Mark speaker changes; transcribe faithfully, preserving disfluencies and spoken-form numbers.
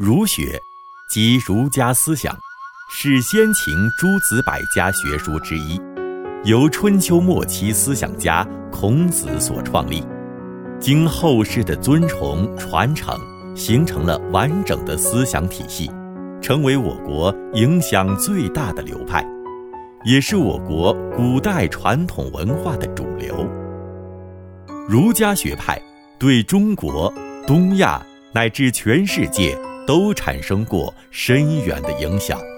Speaker 1: 儒学即儒家思想，是先秦诸子百家学说之一，由春秋末期思想家孔子所创立，经后世的尊崇传承，形成了完整的思想体系，成为我国影响最大的流派，也是我国古代传统文化的主流。儒家学派对中国、东亚乃至全世界都产生过深远的影响。